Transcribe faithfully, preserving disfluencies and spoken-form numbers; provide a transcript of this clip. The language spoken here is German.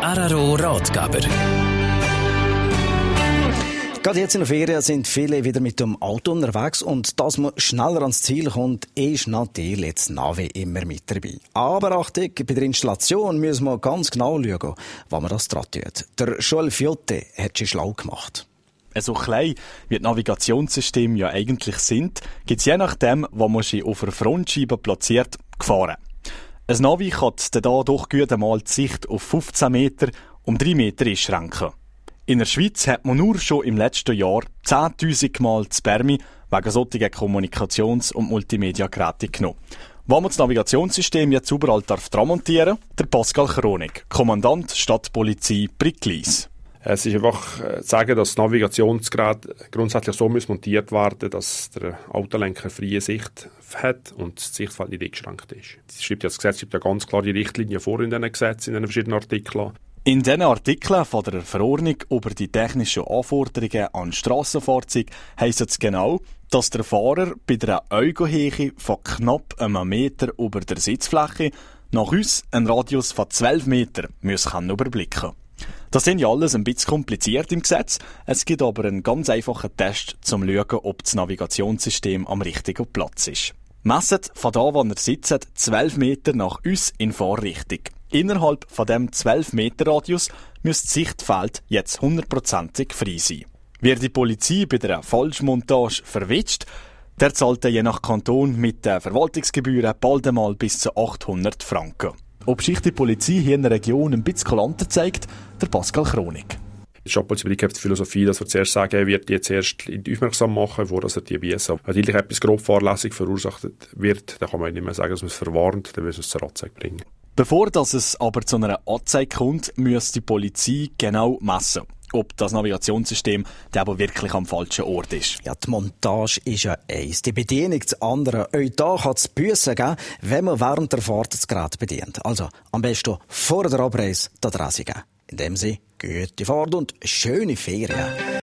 R R O-Ratgeber. Gerade jetzt in der Ferien sind viele wieder mit dem Auto unterwegs und dass man schneller ans Ziel kommt, ist natürlich das Navi immer mit dabei. Aber Achtung, bei der Installation müssen wir ganz genau schauen, was man das dran tut. Der Joel Fiotte hat sich schlau gemacht. So klein wie die Navigationssysteme ja eigentlich sind, gibt es je nachdem, wo man sie auf der Frontscheibe platziert, Gefahren. Ein Navi kann da doch gut einmal die Sicht auf fünfzehn Meter um drei Meter einschränken. In der Schweiz hat man nur schon im letzten Jahr zehntausend Mal das Permi wegen solcher Kommunikations- und Multimedia-Geräte genommen. Wo man das Navigationssystem jetzt überall darf dran montieren, der Pascal Chronik, Kommandant Stadtpolizei Bricklis. Es ist einfach zu sagen, dass das Navigationsgerät grundsätzlich so montiert werden, dass der Autolenker freie Sicht hat und das Sichtfeld nicht eingeschränkt ist. Das schreibt ja das Gesetz schreibt ja ganz klar die Richtlinien vor in diesen Gesetzen, in den verschiedenen Artikeln. In diesen Artikeln von der Verordnung über die technischen Anforderungen an Strassenfahrzeuge heisst es genau, dass der Fahrer bei der Augenhöhe von knapp einem Meter über der Sitzfläche nach uns einen Radius von zwölf Metern müssen überblicken kann. Das sind ja alles ein bisschen kompliziert im Gesetz. Es gibt aber einen ganz einfachen Test, um zu schauen, ob das Navigationssystem am richtigen Platz ist. Messet von da, wo ihr sitzt, zwölf Meter nach uns in Fahrrichtung. Innerhalb von dem zwölf Meter Radius müsste das Sichtfeld jetzt hundertprozentig frei sein. Wird die Polizei bei der Falschmontage verwitscht, der zahlt je nach Kanton mit den Verwaltungsgebühren bald einmal bis zu achthundert Franken. Ob sich die Polizei hier in der Region ein bisschen kulanter zeigt, der Pascal Chronik. Die Stadtpolizei hat die Philosophie, dass wir zuerst sagen, er wird die zuerst aufmerksam machen, bevor er die wiesen. Wenn natürlich etwas grob fahrlässig verursacht wird, dann kann man nicht mehr sagen, dass man es verwarnt, dann müssen wir es zur Anzeige bringen. Bevor dass es aber zu einer Anzeige kommt, muss die Polizei genau messen, ob das Navigationssystem der aber wirklich am falschen Ort ist. Ja, die Montage ist ja eins, die Bedienung das andere. Auch da kann es Büssen geben, wenn man während der Fahrt das Gerät bedient. Also am besten vor der Abreise die Adresse geben. In dem Sinne, gute Fahrt und schöne Ferien.